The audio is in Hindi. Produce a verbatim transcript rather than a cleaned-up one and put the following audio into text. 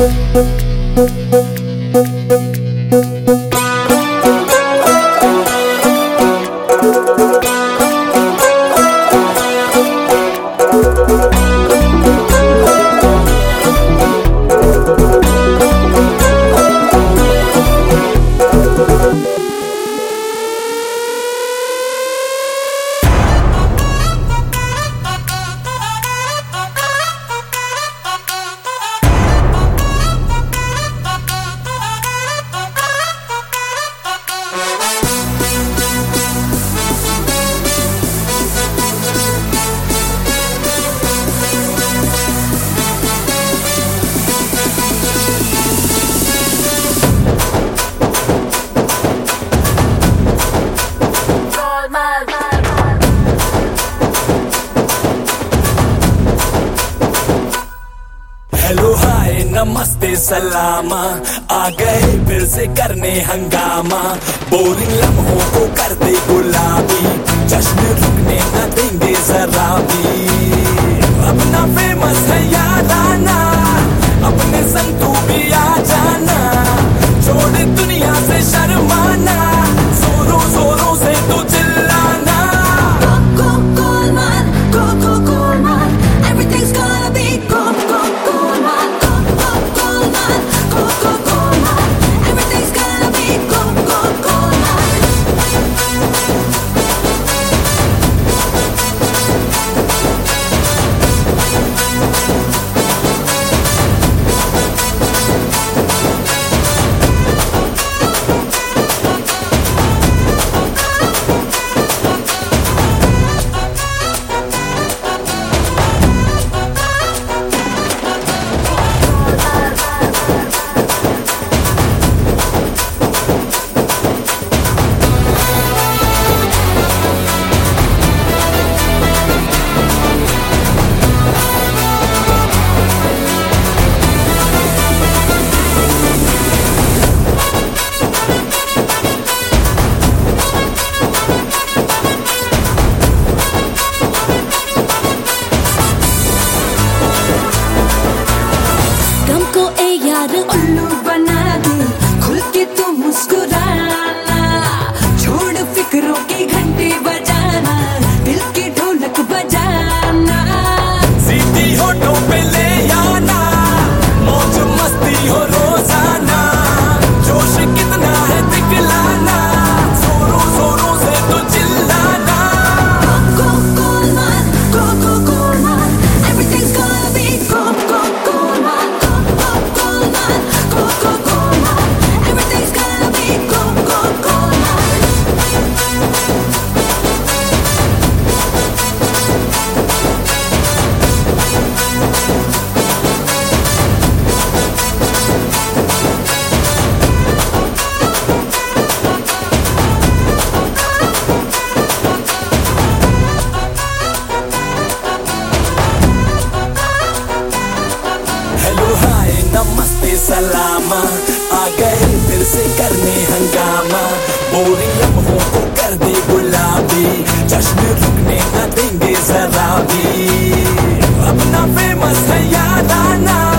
हेलो हाय नमस्ते सलामा, आ गए फिर से करने हंगामा। बोरिंग लम्हों को कर दे गुलाबी, जश्न रुकने न देंगे जरा भी। अपना फेमस है याराना, अपने संग तू भी आ जाना। छोड़ दुनिया से शर्माना, जोरों जोरों से तू चिल्लाना। Go, go, Goldman, go, go, Goldman. Everything's gonna be go, go, Goldman. Go, go, Goldman, go, go, Goldman. Everything's gonna be go, go, Goldman. हमको ए यार उल्लू बना दे, खुल के तू मुस्कुराना। छोड़ फिक्रों की घंटी बजाना, दिल की ढोलक बजाना। सीधी होठों पे ले आना, मौज मस्ती हो रोजाना। जोश कितना है दिखलाना, जोरों जोरों से तो चिल्लाना। Go, go, Goldman, go, go, Goldman. Everything's gonna be go, go, Goldman. Go, go, Goldman, go, go, Goldman. Everything's gonna be go, go, Goldman. Hello hi नमस्ते सलामा, आ गए फिर से करने हंगामा। बोरिंग लम्हों को कर दे गुलाबी, जश्न रुकने न देंगे जरा भी। अपना फेमस है याराना,